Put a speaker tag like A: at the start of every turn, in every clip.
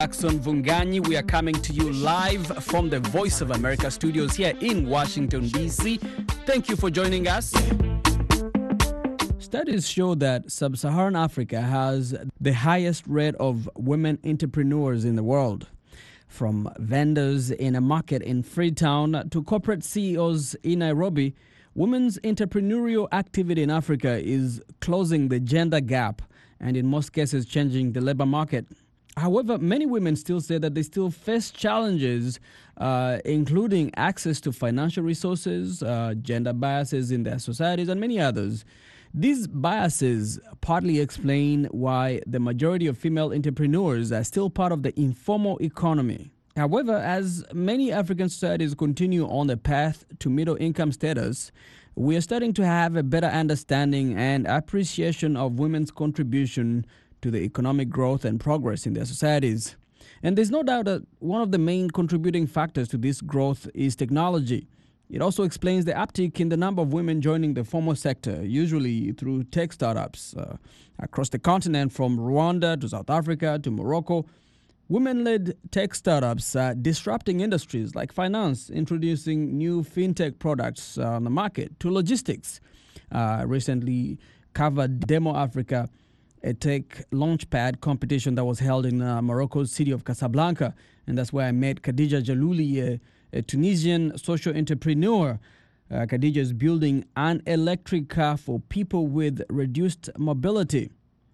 A: Jackson Vunganyi. We are coming to you live from the Voice of America studios here in Washington, D.C. Thank you for joining us. Studies show that sub-Saharan Africa has the highest rate of women entrepreneurs in the world. From vendors in a market in Freetown to corporate CEOs in Nairobi, women's entrepreneurial activity in Africa is closing the gender gap and in most cases changing the labor market. However, many women still say that they still face challenges, including access to financial resources, gender biases in their societies, and many others. These biases partly explain why the majority of female entrepreneurs are still part of the informal economy. However, as many African societies continue on the path to middle-income status, we are starting to have a better understanding and appreciation of women's contribution to the economic growth and progress in their societies. And there's no doubt that one of the main contributing factors to this growth is technology. It also explains the uptick in the number of women joining the formal sector, usually through tech startups. Across the continent, from Rwanda to South Africa to Morocco, women-led tech startups are disrupting industries like finance, introducing new fintech products on the market, to logistics. Recently covered Demo Africa, a tech launchpad competition that was held in Morocco's city of Casablanca. And that's where I met Khadija Jalouli, a Tunisian social entrepreneur. Khadija is building an electric car for people with reduced mobility.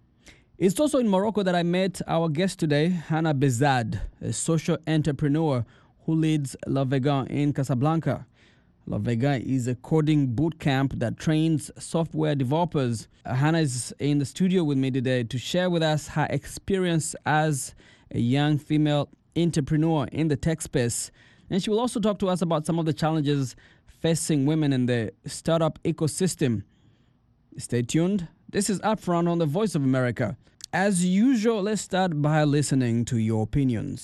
A: It's also in Morocco that I met our guest today, Hannah Bezad, a social entrepreneur who leads Le Vegan in Casablanca. Le Vegan is a coding boot camp that trains software developers. Hannah is in the studio with me today to share with us her experience as a young female entrepreneur in the tech space. And she will also talk to us about some of the challenges facing women in the startup ecosystem. Stay tuned. This is Upfront on the Voice of America. As usual, let's start by listening to your opinions.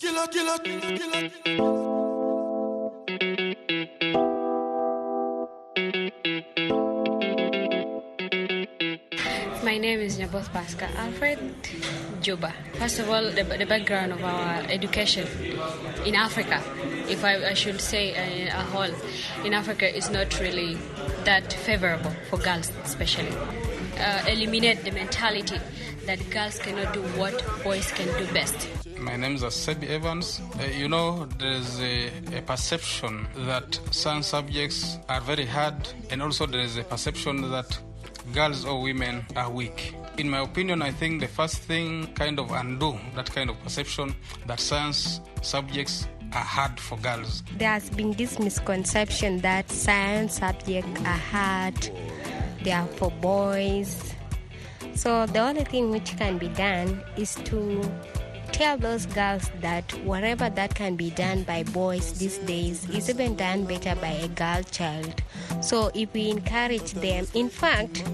B: My name is Nyaboth Pascal Alfred Juba. First of all, the background of our education in Africa, if I should say a whole, in Africa is not really that favorable for girls especially. Eliminate the mentality that girls cannot do what boys can do best.
C: My name is Asebi Evans. There's a perception that some subjects are very hard, and also there is a perception that girls or women are weak. In my opinion, I think the first thing kind of undo that kind of perception that science subjects are hard for girls.
D: There has been this misconception that science subjects are hard, they are for boys. So the only thing which can be done is to tell those girls that whatever that can be done by boys these days is even done better by a girl child. So if we encourage them, in fact,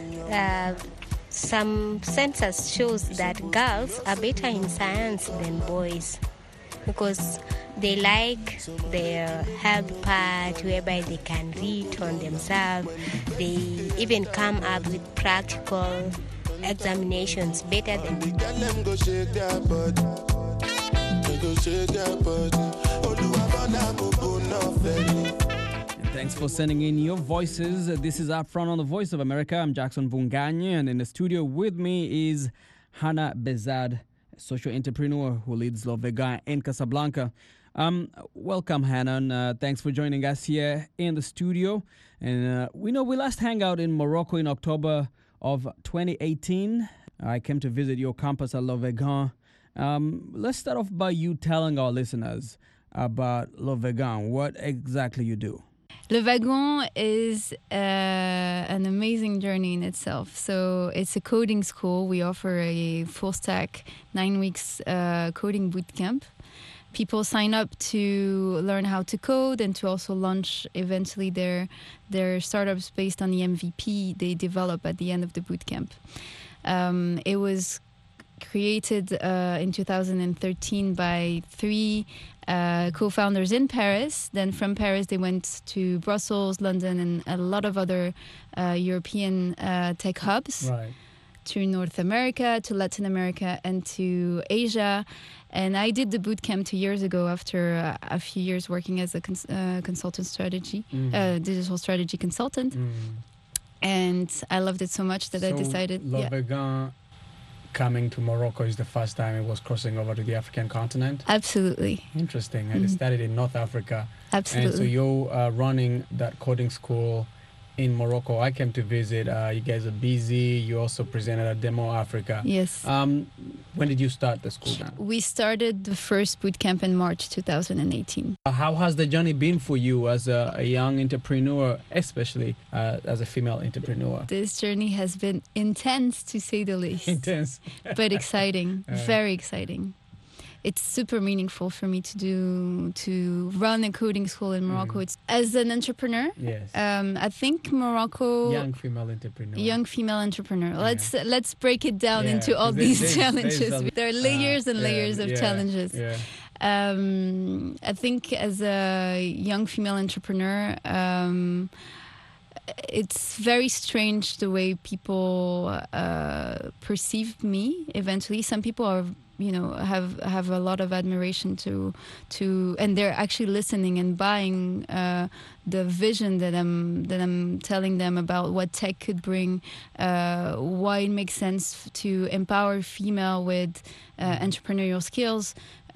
D: some census shows that girls are better in science than boys because they like their health part whereby they can read on themselves. They even come up with practical examinations better than
A: Thanks for sending in your voices. This is Upfront on the Voice of America. I'm Jackson Vunganyi, and in the studio with me is Hannah Bezad, a social entrepreneur who leads Le Vegan in Casablanca. Welcome, Hannah, and thanks for joining us here in the studio. And we know we last hung out in Morocco in October of 2018. I came to visit your campus at Le Vegan. Let's start off by you telling our listeners about Le Vegan, what exactly you do.
E: Le Vegan is an amazing journey in itself. So it's a coding school. We offer a full stack 9 weeks coding bootcamp. People sign up to learn how to code and to also launch eventually their startups based on the MVP they develop at the end of the bootcamp. It was created in 2013 by three co-founders in Paris. Then from Paris, they went to Brussels, London, and a lot of other European tech hubs.
A: Right.
E: To North America, to Latin America, and to Asia. And I did the boot camp 2 years ago after a few years working as a consultant strategy, digital strategy consultant. And I loved it so much that I decided...
A: Le Vegan coming to Morocco is the first time it was crossing over to the African continent?
E: Absolutely.
A: Interesting. And it started in North Africa.
E: Absolutely.
A: And so you're running that coding school in Morocco. I came to visit. You guys are busy. You also presented at Demo Africa.
E: Yes.
A: When did you start the school now?
E: We started the first boot camp in March 2018.
A: How has the journey been for you as a young entrepreneur, especially as a female entrepreneur?
E: This journey has been intense, to say the least.
A: Intense.
E: But exciting. Very exciting. It's super meaningful for me to run a coding school in Morocco. It's as an entrepreneur.
A: Yes.
E: I think Morocco.
A: Young female entrepreneur.
E: Yeah. Let's break it down into all these challenges. There are layers and layers of challenges.
A: Yeah.
E: I think as a young female entrepreneur, it's very strange the way people perceive me. Eventually, some people are, have a lot of admiration to, and they're actually listening and buying the vision that I'm telling them about what tech could bring, why it makes sense to empower female with entrepreneurial skills.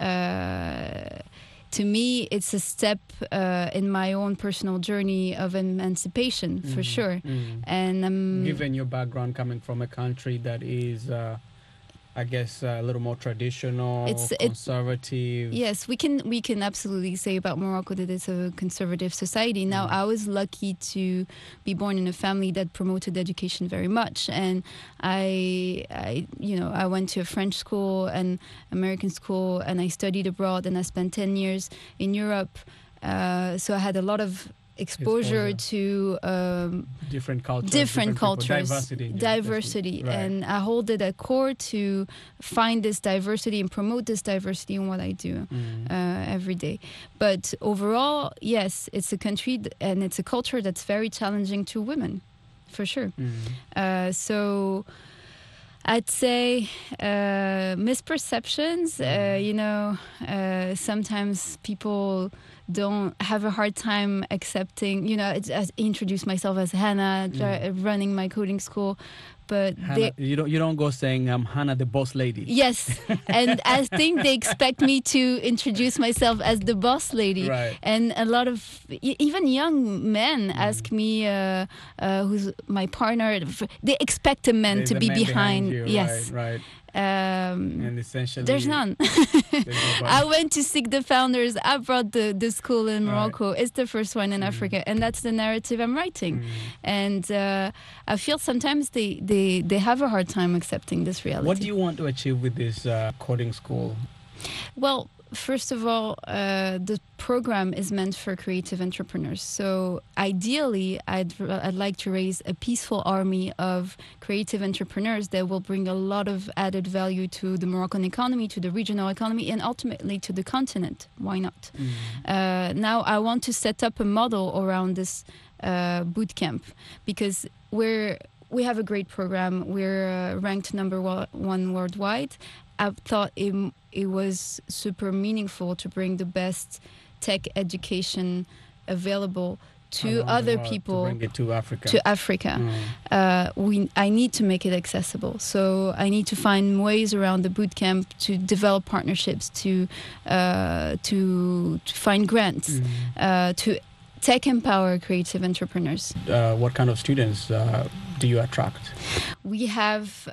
E: To me, it's a step in my own personal journey of emancipation, for sure. And
A: given your background coming from a country that is, I guess, a little more traditional, conservative.
E: Yes, we can absolutely say about Morocco that it's a conservative society. Now, I was lucky to be born in a family that promoted education very much, and I went to a French school and American school, and I studied abroad, and I spent 10 years in Europe. So I had a lot of exposure to
A: different cultures,
E: diversity. Right. And I hold it at core to find this diversity and promote this diversity in what I do every day. But overall, yes, it's a country and it's a culture that's very challenging to women, for sure. So I'd say misperceptions, sometimes people don't have a hard time accepting, I introduce myself as Hannah, running my coding school, but
A: Hannah, you don't go saying I'm Hannah the boss lady.
E: Yes, and I think they expect me to introduce myself as the boss lady,
A: right.
E: And a lot of even young men ask me who's my partner. They expect a man to be behind
A: you.
E: Yes,
A: right. And essentially,
E: there's none. I went to seek the founders. I brought the school in Morocco. Right. It's the first one in Africa, and that's the narrative I'm writing. And I feel sometimes they have a hard time accepting this reality.
A: What do you want to achieve with this coding school?
E: Well, first of all, the program is meant for creative entrepreneurs. So ideally, I'd like to raise a peaceful army of creative entrepreneurs that will bring a lot of added value to the Moroccan economy, to the regional economy, and ultimately to the continent. Why not? Now, I want to set up a model around this boot camp because we have a great program. We're ranked number one worldwide. I thought it was super meaningful to bring the best tech education available to other people.
A: To bring it to Africa.
E: I need to make it accessible. So I need to find ways around the bootcamp to develop partnerships, to find grants, to tech empower creative entrepreneurs.
A: What kind of students do you attract?
E: We have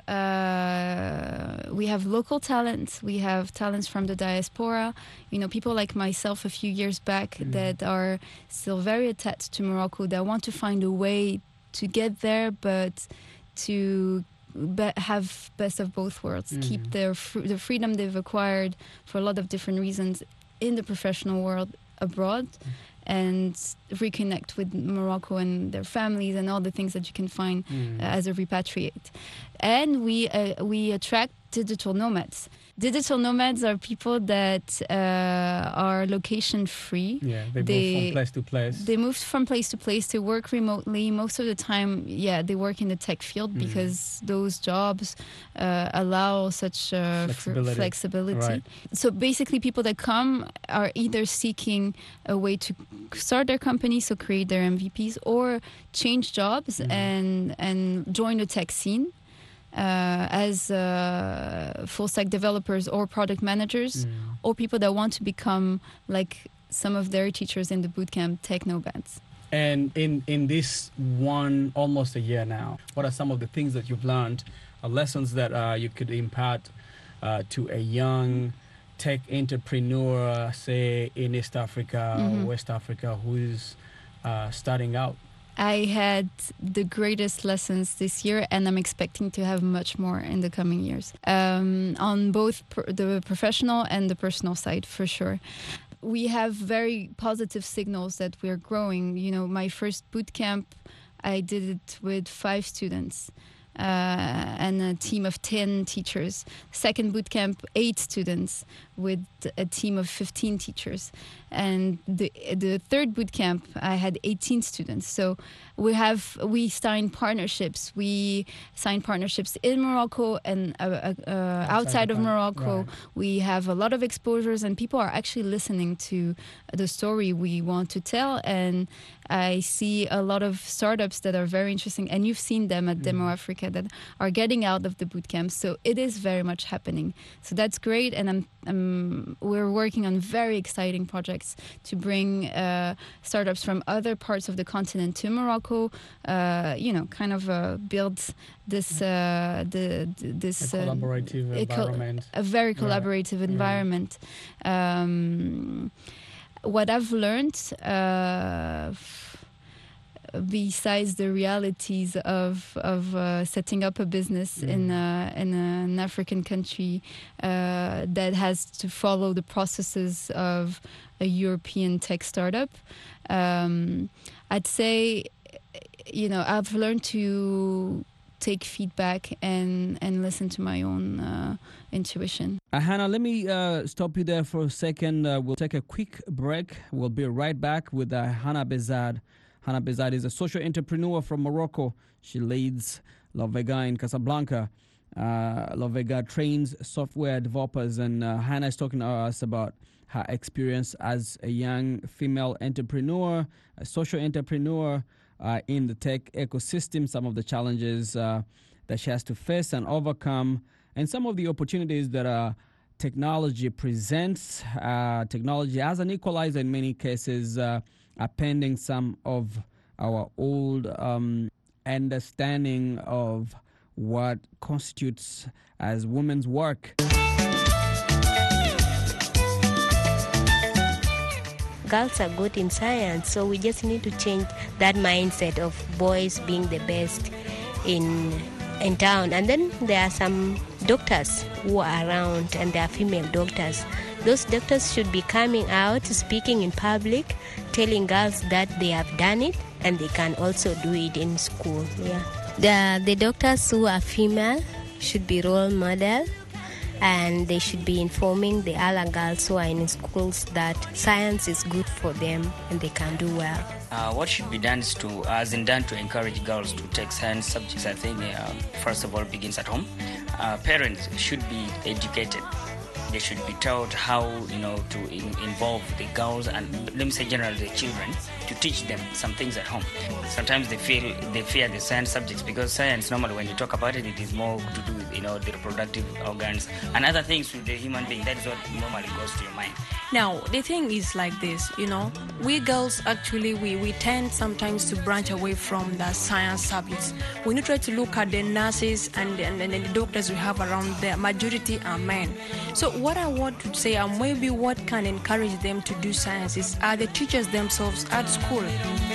E: local talents. We have talents from the diaspora. People like myself a few years back that are still very attached to Morocco, that want to find a way to get there, but to have best of both worlds, keep the freedom they've acquired for a lot of different reasons in the professional world abroad, and reconnect with Morocco and their families and all the things that you can find as a repatriate. And we attract digital nomads. Digital nomads are people that are location free.
A: Yeah, they move from place to place.
E: They move from place to place. They work remotely. Most of the time, they work in the tech field because those jobs allow such flexibility.
A: Right.
E: So basically, people that come are either seeking a way to start their company, so create their MVPs, or change jobs and join the tech scene as full stack developers or product managers, or people that want to become like some of their teachers in the bootcamp tech nomads.
A: And in this almost a year now, what are some of the things that you've learned, lessons that you could impart to a young tech entrepreneur, say in East Africa, West Africa, who's starting out?
E: I had the greatest lessons this year, and I'm expecting to have much more in the coming years, on both the professional and the personal side, for sure. We have very positive signals that we're growing. You know, my first bootcamp, I did it with 5 students. And a team of 10 teachers. Second bootcamp, 8 students with a team of 15 teachers. And the third bootcamp, I had 18 students. So we signed partnerships. We signed partnerships in Morocco and outside of Morocco.
A: Right.
E: We have a lot of exposures, and people are actually listening to the story we want to tell. And I see a lot of startups that are very interesting, and you've seen them at Demo Africa, that are getting out of the bootcamp. So it is very much happening. So that's great, and we're working on very exciting projects to bring startups from other parts of the continent to Morocco. Build this
A: collaborative environment.
E: A very collaborative environment. What I've learned, besides the realities of setting up a business in an African country that has to follow the processes of a European tech startup, I'd say, I've learned to take feedback and listen to my own intuition.
A: Hannah, let me stop you there for a second. We'll take a quick break. We'll be right back with Hannah Bezad. Hannah Bezad is a social entrepreneur from Morocco. She leads Lovega in Casablanca. Lovega trains software developers, and Hannah is talking to us about her experience as a young female entrepreneur, a social entrepreneur in the tech ecosystem, some of the challenges that she has to face and overcome, and some of the opportunities that technology presents. Technology as an equalizer in many cases, appending some of our old understanding of what constitutes as women's work.
D: Girls are good in science, so we just need to change that mindset of boys being the best in town. And then there are some doctors who are around, and they are female doctors. Those doctors should be coming out, speaking in public, telling girls that they have done it and they can also do it in school. Yeah, the doctors who are female should be role model, and they should be informing the other girls who are in schools that science is good for them and they can do well.
F: What should be done is to encourage girls to take science subjects. I think first of all begins at home. Parents should be educated. They should be taught how to involve the girls, and let me say generally the children, to teach them some things at home. Sometimes they fear the science subjects, because science normally when you talk about it, it is more to do with the reproductive organs and other things with the human being. That is what normally goes to your mind.
G: Now the thing is like this, we girls actually we tend sometimes to branch away from the science subjects. When you try to look at the nurses and the doctors we have around there, majority are men. So what I want to say, maybe what can encourage them to do science is the teachers themselves at school.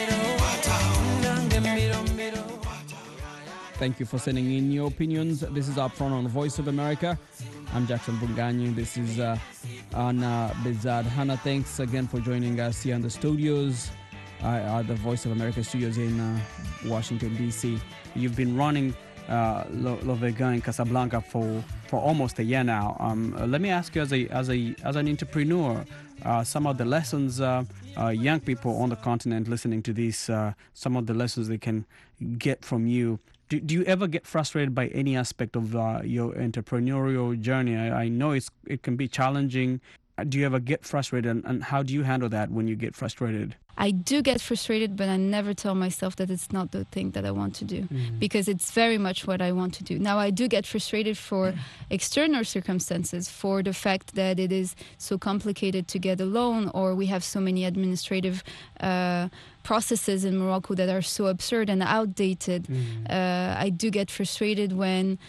A: Thank you for sending in your opinions. This is Upfront on Voice of America. I'm Jackson Bunganyi. This is Hannah Bezad. Hannah, thanks again for joining us here in the studios, the Voice of America studios in Washington, D.C. You've been running L'Auvergne in Casablanca for almost a year now. Let me ask you, as an entrepreneur, some of the lessons young people on the continent listening to this, some of the lessons they can get from you. Do you ever get frustrated by any aspect of your entrepreneurial journey? I know it can be challenging. Do you ever get frustrated, and how do you handle that when you get frustrated?
E: I do get frustrated, but I never tell myself that it's not the thing that I want to do, because it's very much what I want to do. Now, I do get frustrated for external circumstances, for the fact that it is so complicated to get a loan, or we have so many administrative processes in Morocco that are so absurd and outdated. I do get frustrated when,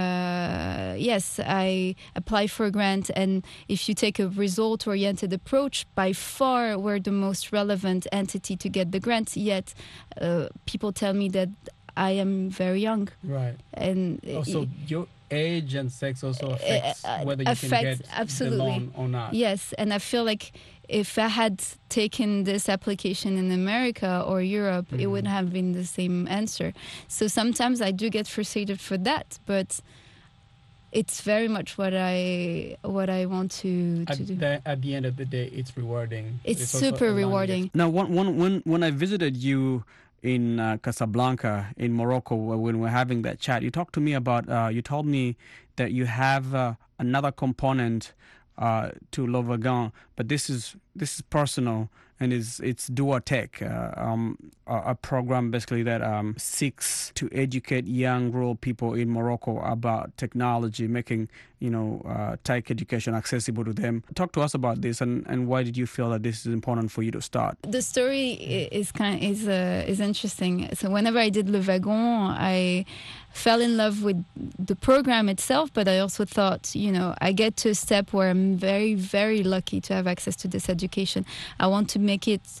E: yes, I apply for a grant, and if you take a result-oriented approach, by far we're the most relevant entity to get the grant, yet people tell me that I am very young.
A: Right.
E: And
A: also, your age and sex also affects whether you can get
E: absolutely.
A: the loan or not.
E: Yes, and I feel like if I had taken this application in America or Europe, it would have been the same answer. So sometimes I do get frustrated for that, but it's very much what I want to do.
A: At the end of the day, it's rewarding.
E: It's super rewarding.
A: Now, when I visited you in Casablanca, in Morocco, when we're having that chat, you talked to me about, you told me that you have another component to L'Auvergne, but this is personal, and it's Duatech, a program basically that seeks to educate young rural people in Morocco about technology, making tech education accessible to them. Talk to us about this, and why did you feel that this is important for you to start?
E: The story is interesting. So whenever I did Le Wagon, I fell in love with the program itself, but I also thought, I get to a step where I'm very, very lucky to have access to this education. I want to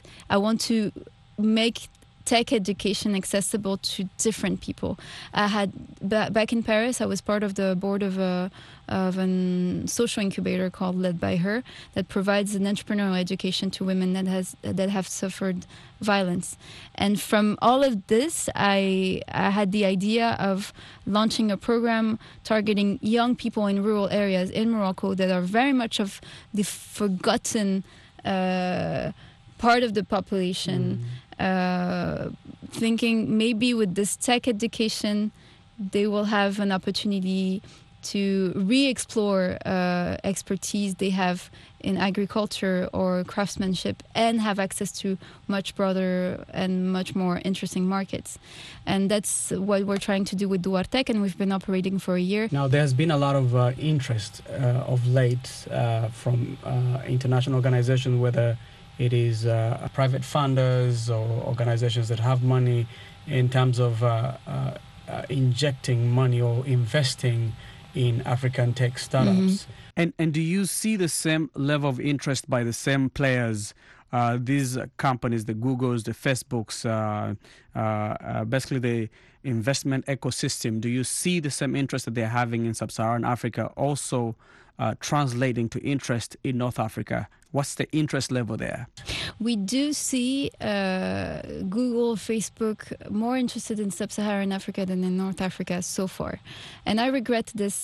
E: make tech education accessible to different people. I had back in Paris, I was part of the board of a social incubator called Led by Her that provides an entrepreneurial education to women that have suffered violence. And from all of this, I had the idea of launching a program targeting young people in rural areas in Morocco that are very much of the forgotten part of the population. Thinking maybe with this tech education, they will have an opportunity to re-explore expertise they have in agriculture or craftsmanship and have access to much broader and much more interesting markets. And that's what we're trying to do with Duatech, and we've been operating for a year.
A: Now, there's been a lot of interest of late from international organizations, whether it is private funders or organizations that have money, in terms of injecting money or investing in African tech startups. And do you see the same level of interest by the same players, these companies, the Googles, the Facebooks, basically the investment ecosystem? Do you see the same interest that they're having in Sub-Saharan Africa also translating to interest in North Africa? What's the interest level there?
E: We do see Google, Facebook more interested in Sub-Saharan Africa than in North Africa so far. And I regret this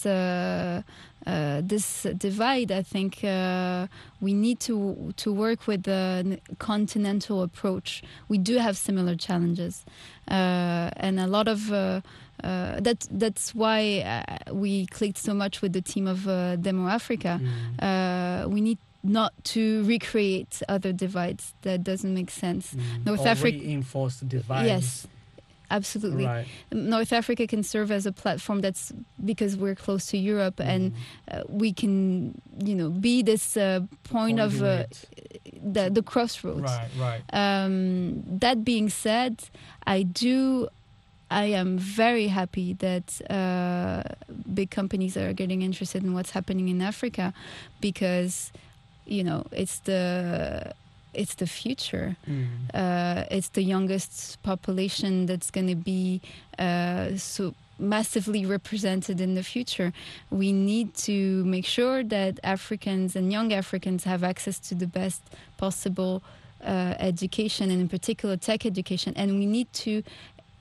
E: this divide. I think we need to work with a continental approach. We do have similar challenges. And a lot of... that's why we clicked so much with the team of Demo Africa. We need not to recreate other divides. That doesn't make sense. North Africa
A: reinforce the divides.
E: Yes, absolutely. Right. North Africa can serve as a platform. That's because we're close to Europe, and we can, be this point of the crossroads.
A: Right.
E: That being said, I am very happy that big companies are getting interested in what's happening in Africa, because it's the future. It's the youngest population that's going to be so massively represented in the future. We need to make sure that Africans and young Africans have access to the best possible education, and in particular tech education. And we need to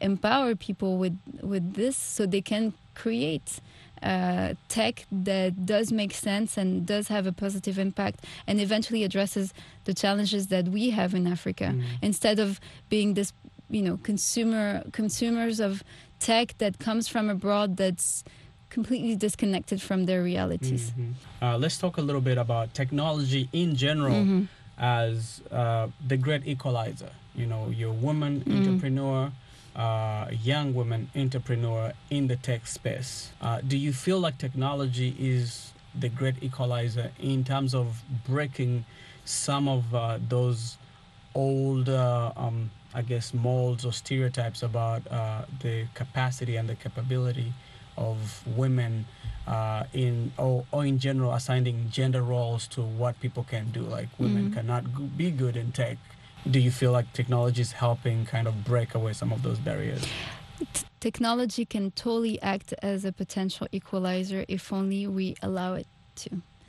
E: empower people with this so they can create tech that does make sense and does have a positive impact and eventually addresses the challenges that we have in Africa, instead of being this, consumers of tech that comes from abroad that's completely disconnected from their realities.
A: Let's talk a little bit about technology in general as the great equalizer. You're a woman entrepreneur, young woman entrepreneur in the tech space. Do you feel like technology is the great equalizer in terms of breaking some of those old, molds or stereotypes about the capacity and the capability of women in general, assigning gender roles to what people can do? Like women cannot be good in tech. Do you feel like technology is helping kind of break away some of those barriers?
E: Technology can totally act as a potential equalizer if only we allow it to.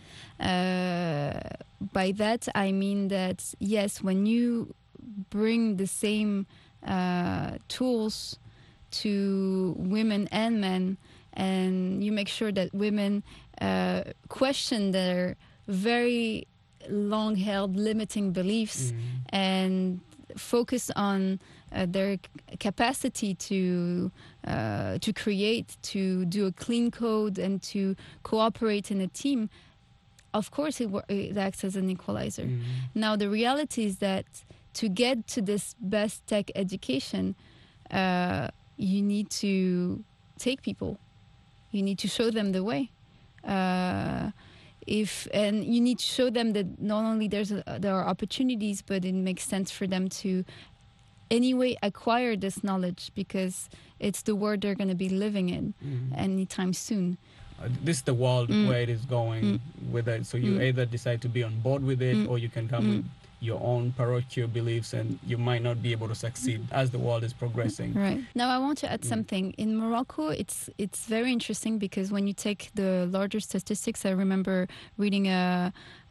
E: By that, I mean that, yes, when you bring the same tools to women and men, and you make sure that women question their very long-held limiting beliefs and focus on their capacity to create, to do a clean code, and to cooperate in a team. Of course, it acts as an equalizer. Now, the reality is that to get to this best tech education, you need to take people. You need to show them the way. And you need to show them that not only there are opportunities, but it makes sense for them to anyway acquire this knowledge, because it's the world they're going to be living in anytime soon.
A: This is the world where it is going with it. So you either decide to be on board with it, or you can come with your own parochial beliefs, and you might not be able to succeed as the world is progressing.
E: Right. Now, I want to add something. In Morocco, it's very interesting, because when you take the larger statistics, I remember reading a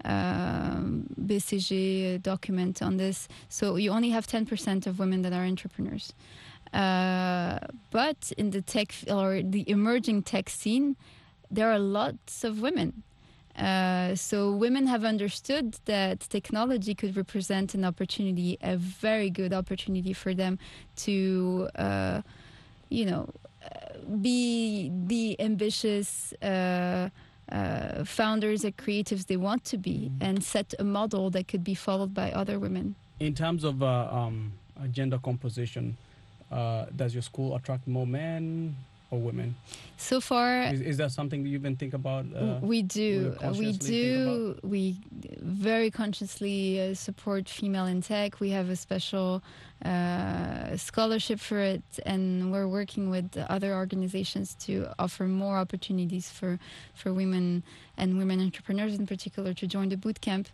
E: BCG document on this. So you only have 10% of women that are entrepreneurs. But in the tech or the emerging tech scene, there are lots of women. So women have understood that technology could represent an opportunity, a very good opportunity for them to, be the ambitious founders and creatives they want to be, and set a model that could be followed by other women.
A: In terms of gender composition, does your school attract more men or women?
E: So far,
A: is that something that you've been thinking about?
E: We do. We very consciously support female in tech. We have a special scholarship for it, and we're working with other organizations to offer more opportunities for women and women entrepreneurs in particular to join the bootcamp.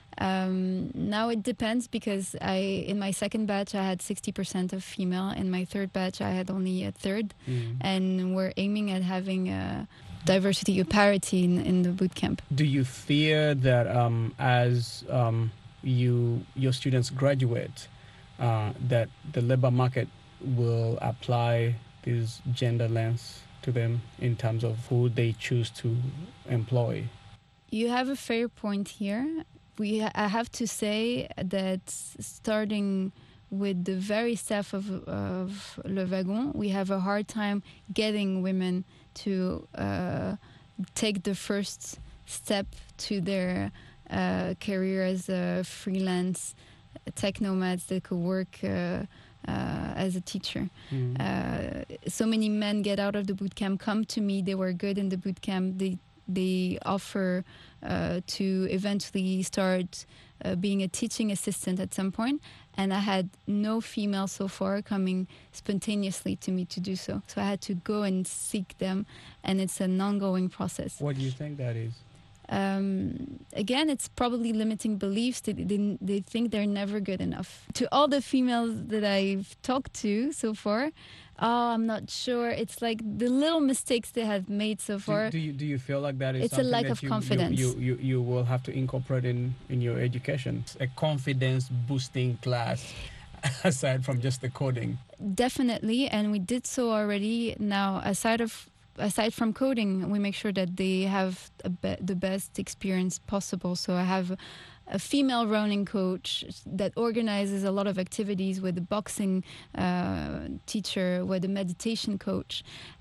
E: Now it depends, because in my second batch I had 60% of female. In my third batch I had only a third, and we're aiming at having diversity or parity in the bootcamp.
A: Do you fear that as your students graduate, that the labor market will apply this gender lens to them in terms of who they choose to employ?
E: You have a fair point here. I have to say that starting with the very staff of Le Wagon, we have a hard time getting women to take the first step to their career as a freelance tech nomads that could work as a teacher. So many men get out of the bootcamp, come to me, they were good in the bootcamp, they offer to eventually start being a teaching assistant at some point, and I had no female so far coming spontaneously to me to do so. So I had to go and seek them, and it's an ongoing process.
A: What do you think that is?
E: Again, it's probably limiting beliefs. They think they're never good enough. To all the females that I've talked to so far, I'm not sure. It's like the little mistakes they have made so far.
A: Do you feel like that is
E: it's
A: something
E: a lack
A: that
E: of confidence.
A: You will have to incorporate in your education? A confidence boosting class. aside from just the coding?
E: Definitely, and we did so already. Now, aside from coding, we make sure that they have the best experience possible. So I have a female running coach that organizes a lot of activities with a boxing teacher, with a meditation coach.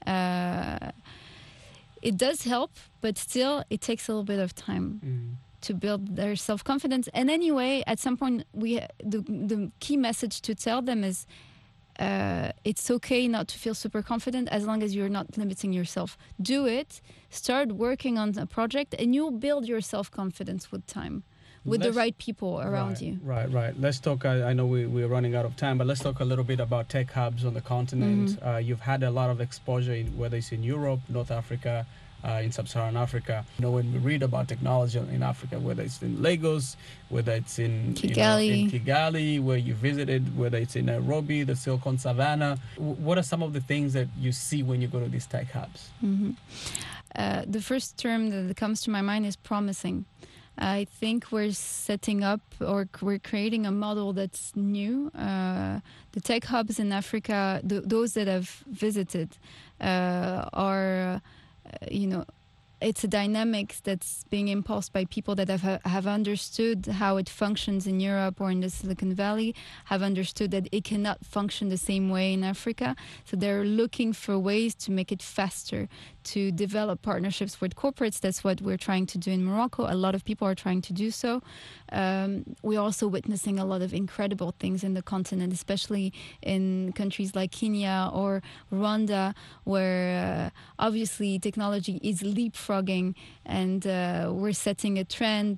E: It does help, but still it takes a little bit of time to build their self-confidence. And anyway, at some point, the key message to tell them is it's okay not to feel super confident as long as you're not limiting yourself. Do it, start working on a project, and you'll build your self-confidence with time, with the right people around you.
A: Right. Let's talk, I know we're running out of time, but let's talk a little bit about tech hubs on the continent. You've had a lot of exposure, whether it's in Europe, North Africa, in Sub-Saharan Africa. You know, when we read about technology in Africa, whether it's in Lagos, whether it's in
E: Kigali,
A: in Kigali, where you visited, whether it's in Nairobi, the Silicon Savannah, what are some of the things that you see when you go to these tech hubs?
E: The first term that comes to my mind is promising. I think we're setting up, or we're creating a model that's new. The tech hubs in Africa, those that have visited, are, it's a dynamic that's being impulsed by people that have understood how it functions in Europe or in the Silicon Valley, have understood that it cannot function the same way in Africa. So they're looking for ways to make it faster, to develop partnerships with corporates. That's what we're trying to do in Morocco. A lot of people are trying to do so. We're also witnessing a lot of incredible things in the continent, especially in countries like Kenya or Rwanda, where obviously technology is leapfrogging, and we're setting a trend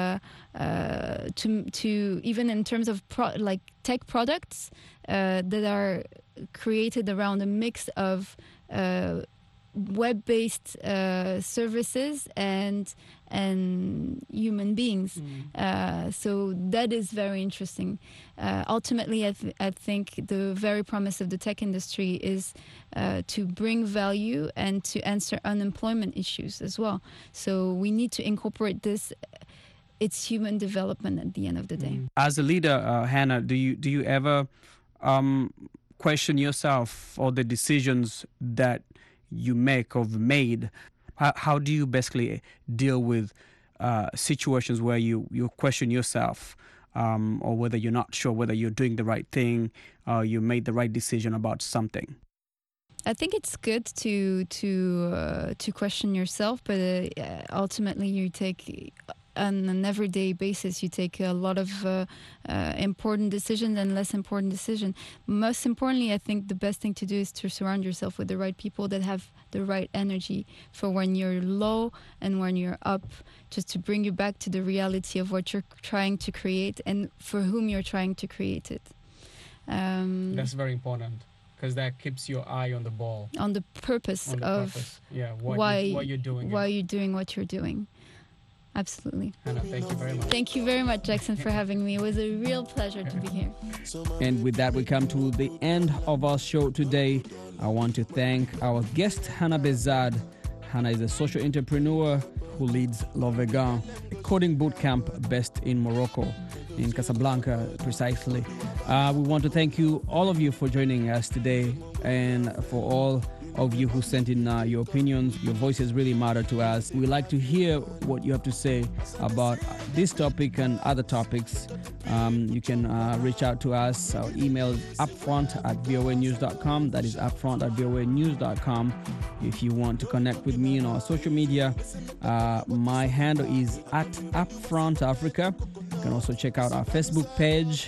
E: to even in terms of tech products that are created around a mix of web-based services and human beings. So that is very interesting. Ultimately, I think the very promise of the tech industry is to bring value and to answer unemployment issues as well. So we need to incorporate this. It's human development at the end of the day.
A: As a leader, Hannah, do you ever question yourself or the decisions that you make or made? How do you basically deal with situations where you question yourself, or whether you're not sure whether you're doing the right thing, or you made the right decision about something?
E: I think it's good to question yourself, but ultimately you take, on an everyday basis, you take a lot of important decisions and less important decisions. Most importantly, I think the best thing to do is to surround yourself with the right people that have the right energy for when you're low and when you're up, just to bring you back to the reality of what you're trying to create and for whom you're trying to create it.
A: That's very important, because that keeps your eye on the ball.
E: On the purpose
A: why you're doing
E: why you're doing what you're doing. Absolutely.
A: Hannah, thank you very much.
E: Thank you very much, Jackson, for having me. It was a real pleasure to be here.
A: And with that, we come to the end of our show today. I want to thank our guest, Hannah Bezad. Hannah is a social entrepreneur who leads L'Ovegan, a coding bootcamp based in Morocco, in Casablanca, precisely. We want to thank you, all of you, for joining us today, and for all of you who sent in your opinions. Your voices really matter to us. We like to hear what you have to say about this topic and other topics. You can reach out to us. Our email is upfront@voanews.com. That is upfront@voanews.com. If you want to connect with me on our social media, my handle is @upfrontafrica. You can also check out our Facebook page,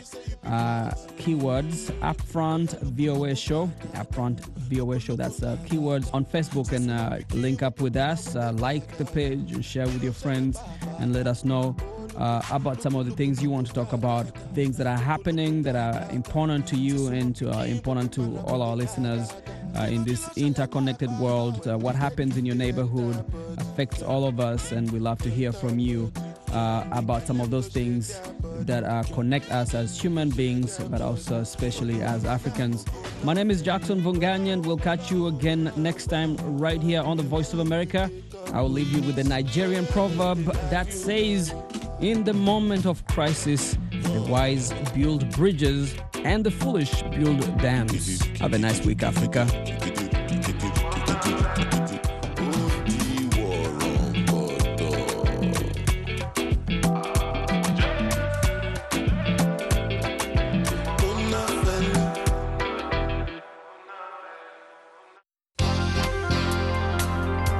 A: keywords Upfront VOA Show, Upfront VOA Show. That's keywords on Facebook, and link up with us. Like the page and share with your friends, and let us know about some of the things you want to talk about, things that are happening that are important to you and important to all our listeners in this interconnected world. What happens in your neighborhood affects all of us, and we love to hear from you about some of those things that connect us as human beings, but also especially as Africans. My name is Jackson Vunganyan. We'll catch you again next time right here on the Voice of America. I will leave you with a Nigerian proverb that says, in the moment of crisis, the wise build bridges and the foolish build dams. Have a nice week, Africa.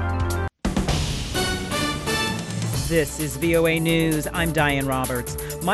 H: This is VOA News. I'm Diane Roberts.